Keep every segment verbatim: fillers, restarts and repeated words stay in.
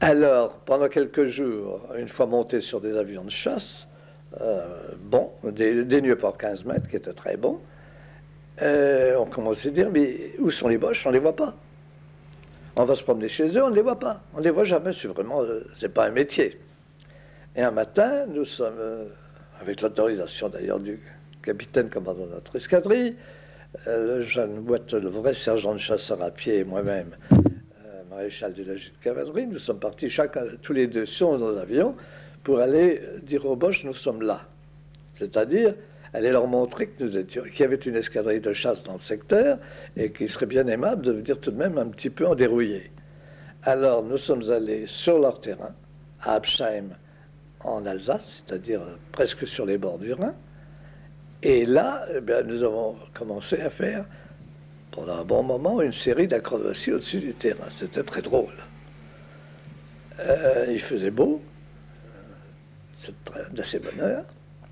Alors, pendant quelques jours, une fois montés sur des avions de chasse, euh, bon, des, des Nieuport quinze mètres qui étaient très bons, euh, on commençait à dire, mais où sont les Boches? On ne les voit pas. On va se promener chez eux, on ne les voit pas. On ne les voit jamais, c'est vraiment, euh, c'est pas un métier. Et un matin, nous sommes, euh, avec l'autorisation d'ailleurs du capitaine commandant de notre escadrille, euh, le jeune Boite, le vrai sergent de chasseurs à pied et moi-même, euh, maréchal du logis de cavalerie, nous sommes partis chacun, tous les deux sur nos avions pour aller dire aux Boches, nous sommes là. C'est-à-dire, aller leur montrer que nous étions, qu'il y avait une escadrille de chasse dans le secteur et qu'il serait bien aimable de venir tout de même un petit peu en dérouiller. Alors, nous sommes allés sur leur terrain, à Absheim, en Alsace, c'est-à-dire presque sur les bords du Rhin. Et là, eh bien, nous avons commencé à faire, pendant un bon moment, une série d'acrobaties au-dessus du terrain. C'était très drôle. Euh, il faisait beau, c'est d'assez bonne heure,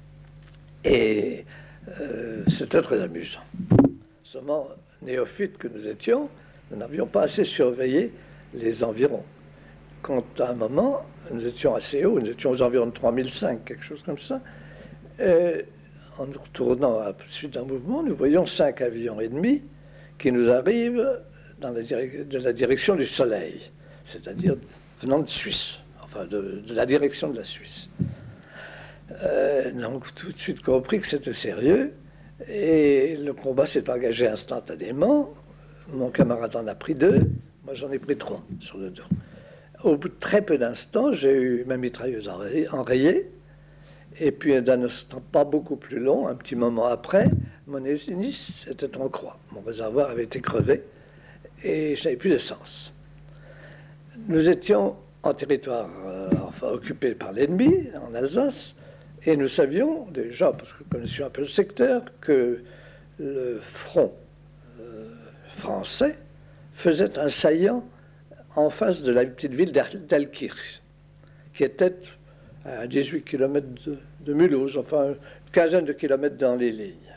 et euh, c'était très amusant. Seulement, néophytes que nous étions, nous n'avions pas assez surveillé les environs. Quand à un moment, nous étions assez haut, nous étions aux environs de trois mille cinq, quelque chose comme ça, et en nous retournant à la suite d'un mouvement, nous voyons cinq avions ennemis qui nous arrivent dans la de la direction du Soleil, c'est-à-dire venant de Suisse, enfin de, de la direction de la Suisse. Euh, donc tout de suite compris que c'était sérieux, et le combat s'est engagé instantanément. Mon camarade en a pris deux, moi j'en ai pris trois sur le dos. Au bout de très peu d'instants, j'ai eu ma mitrailleuse enrayée. Et puis, d'un instant pas beaucoup plus long, un petit moment après, mon hélice était en croix. Mon réservoir avait été crevé et je n'avais plus d'essence. Nous étions en territoire euh, enfin, occupé par l'ennemi, en Alsace, et nous savions déjà, parce que nous connaissions un peu le secteur, que le front euh, français faisait un saillant en face de la petite ville d'Alkirch, qui était à dix-huit kilomètres de, de Mulhouse, enfin une quinzaine de kilomètres dans les lignes.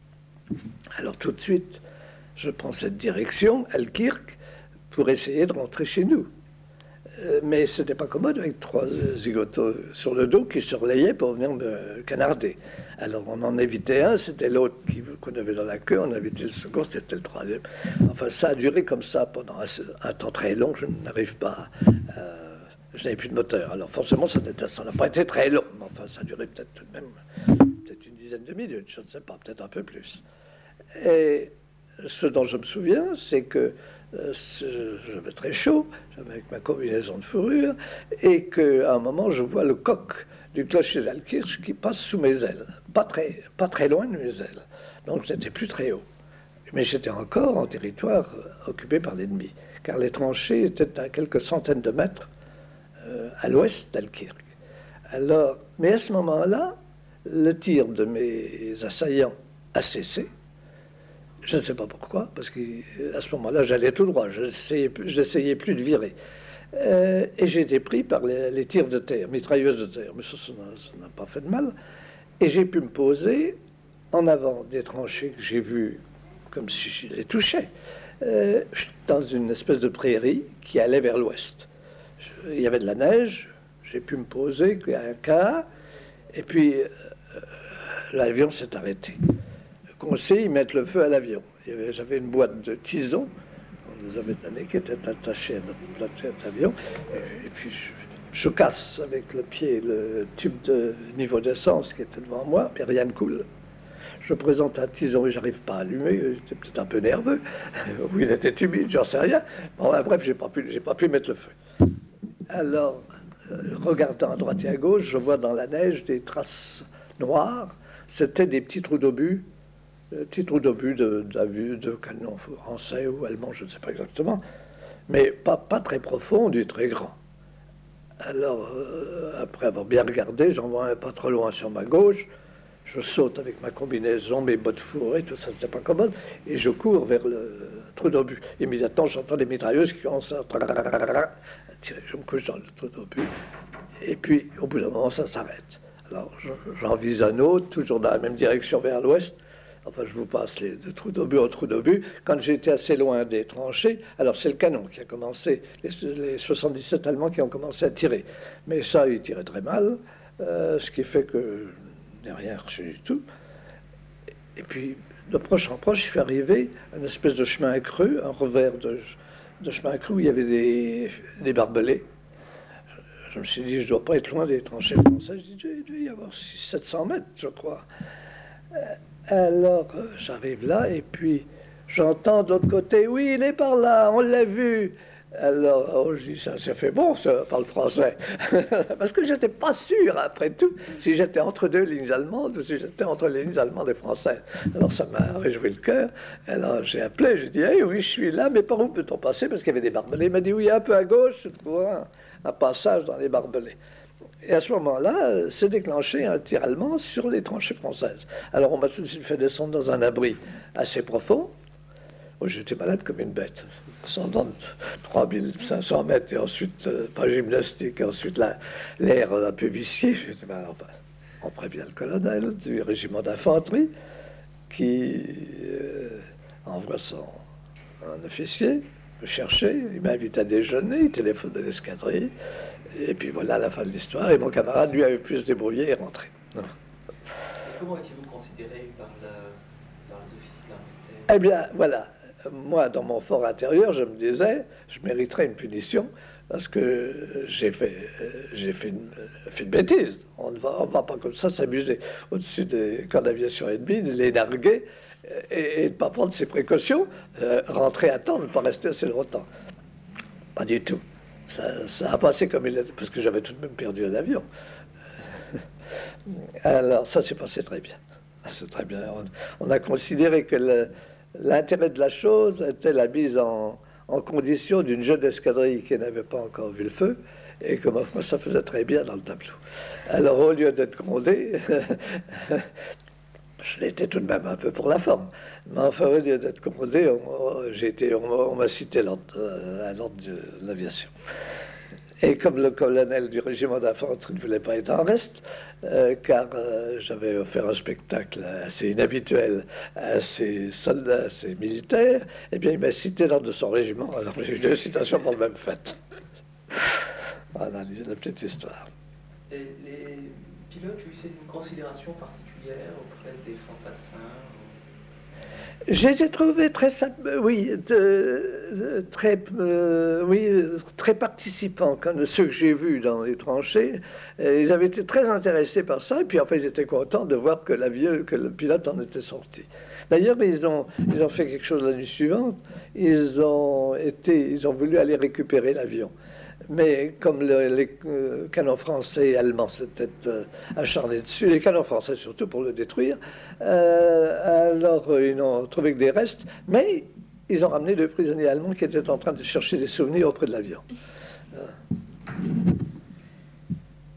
Alors tout de suite, je prends cette direction, Alkirch, pour essayer de rentrer chez nous. Euh, mais ce n'était pas commode avec trois zigotos sur le dos qui se relayaient pour venir me canarder. Alors on en évitait un, c'était l'autre qu'on avait dans la queue, on évitait le second, c'était le troisième. Enfin ça a duré comme ça pendant un, un temps très long, je n'arrive pas à... Euh, je n'avais plus de moteur. Alors forcément, ça n'a pas été très long. Mais enfin, ça a duré peut-être tout de même peut-être une dizaine de minutes, je ne sais pas, peut-être un peu plus. Et ce dont je me souviens, c'est que euh, j'avais très chaud, j'avais avec ma combinaison de fourrure, et qu'à un moment, je vois le coq du clocher d'Alkirch qui passe sous mes ailes, pas très, pas très loin de mes ailes. Donc je n'étais plus très haut. Mais j'étais encore en territoire occupé par l'ennemi, car les tranchées étaient à quelques centaines de mètres à l'ouest d'Alkirch. Alors, mais à ce moment-là, le tir de mes assaillants a cessé. Je ne sais pas pourquoi, parce qu'à ce moment-là, j'allais tout droit. Je n'essayais plus de virer. Euh, et j'ai été pris par les, les tirs de terre, mitrailleuses de terre. Mais ça, ça n'a pas fait de mal. Et j'ai pu me poser en avant des tranchées que j'ai vues comme si je les touchais, euh, dans une espèce de prairie qui allait vers l'ouest. Il y avait de la neige, j'ai pu me poser un quart, et puis euh, l'avion s'est arrêté. Conseil, mettre le feu à l'avion. J'avais une boîte de tisons qu'on nous avait donnée qui était attachée à notre plateau d'avion, et, et puis je, je casse avec le pied le tube de niveau d'essence qui était devant moi, mais rien ne coule. Je présente un tison et j'arrive pas à allumer, j'étais peut-être un peu nerveux, ou il était humide, j'en sais rien. Bon, ben, bref, j'ai pas pu, j'ai pas pu mettre le feu. Alors, euh, regardant à droite et à gauche, je vois dans la neige des traces noires. C'était des petits trous d'obus, des petits trous d'obus de, de, de canon français ou allemand, je ne sais pas exactement, mais pas, pas très profonds ni très grands. Alors, euh, après avoir bien regardé, j'en vois un pas trop loin sur ma gauche. Je saute avec ma combinaison, mes bottes fourrées, tout ça, c'était pas commode, et je cours vers le trou d'obus. Immédiatement, j'entends des mitrailleuses qui commencent à tirer. Je me couche dans le trou d'obus, et puis, au bout d'un moment, ça s'arrête. Alors, j'en vise un autre, toujours dans la même direction vers l'ouest. enfin je vous passe les, de trou d'obus en trou d'obus, quand j'étais assez loin des tranchées, alors c'est le canon qui a commencé, les, les soixante-dix-sept Allemands qui ont commencé à tirer. Mais ça, ils tiraient très mal, euh, ce qui fait que je n'ai rien reçu du tout. Et puis, de proche en proche, je suis arrivé à une espèce de chemin creux, un revers de, de chemin creux où il y avait des, des barbelés. Je me suis dit, je ne dois pas être loin des tranchées françaises. Je dis, il doit y avoir six cents sept cents mètres, je crois. Alors, euh, j'arrive là, et puis j'entends de l'autre côté, oui, il est par là, on l'a vu. Alors, oh, je dis, ça, ça fait bon, ça parle français. Parce que je n'étais pas sûr, après tout, si j'étais entre deux lignes allemandes ou si j'étais entre les lignes allemandes et françaises. Alors, ça m'a réjoui le cœur. Alors, j'ai appelé, j'ai dit, hey, oui, je suis là, mais par où peut-on passer? Parce qu'il y avait des barbelés. Il m'a dit, oui, un peu à gauche, je trouve un, un passage dans les barbelés. Et à ce moment-là, s'est déclenché un tir allemand sur les tranchées françaises. Alors, on m'a tout de suite fait descendre dans un abri assez profond. Oh, j'étais malade comme une bête. Descendant de trois mille cinq cents mètres et ensuite, euh, pas gymnastique, et ensuite l'air un peu vicié. J'étais malade. On prévient le colonel du régiment d'infanterie qui euh, envoie son un officier me chercher. Il m'invite à déjeuner, il téléphone de l'escadrille. Et puis voilà la fin de l'histoire. Et mon camarade, lui, avait pu se débrouiller et rentrer. Comment étiez-vous considéré par, la, par les officiers de l'armée? Eh bien, voilà. Moi, dans mon fort intérieur, je me disais, je mériterais une punition parce que j'ai fait, j'ai fait une, fait une bêtise. On ne va, on va pas comme ça s'amuser au-dessus des camps d'aviation ennemis, de les narguer et, et de ne pas prendre ses précautions, euh, rentrer à temps, ne pas rester assez longtemps. Pas du tout. Ça, ça a passé comme il était, parce que j'avais tout de même perdu un avion. Alors, ça s'est passé très bien. C'est très bien. On, on a considéré que le, l'intérêt de la chose était la mise en, en condition d'une jeune escadrille qui n'avait pas encore vu le feu, et que ma foi, ça faisait très bien dans le tableau. Alors, au lieu d'être grondé, je l'étais tout de même un peu pour la forme. Mais enfin, au lieu d'être grondé, on, j'ai été, on, on m'a cité l'ordre, euh, un ordre de l'aviation. Et comme le colonel du régiment d'infanterie ne voulait pas être en reste, euh, car euh, j'avais offert un spectacle assez inhabituel à ces soldats, à ces militaires, eh bien, il m'a cité l'ordre de son régiment. Alors, j'ai eu deux citations pour le même fait. Voilà la petite histoire. Et les pilotes jouissaient d'une considération particulière auprès des fantassins? J'ai été trouvé très, oui, de, très, euh, oui, très participants, comme ceux que j'ai vus dans les tranchées. Et ils avaient été très intéressés par ça, et puis enfin ils étaient contents de voir que, l'avion, que le pilote en était sorti. D'ailleurs, ils ont, ils ont fait quelque chose la nuit suivante. Ils ont été, ils ont voulu aller récupérer l'avion. Mais comme le, les euh, canons français et allemands s'étaient euh, acharnés dessus, les canons français surtout pour le détruire, euh, alors euh, ils n'ont trouvé que des restes, mais ils ont ramené deux prisonniers allemands qui étaient en train de chercher des souvenirs auprès de l'avion. Euh.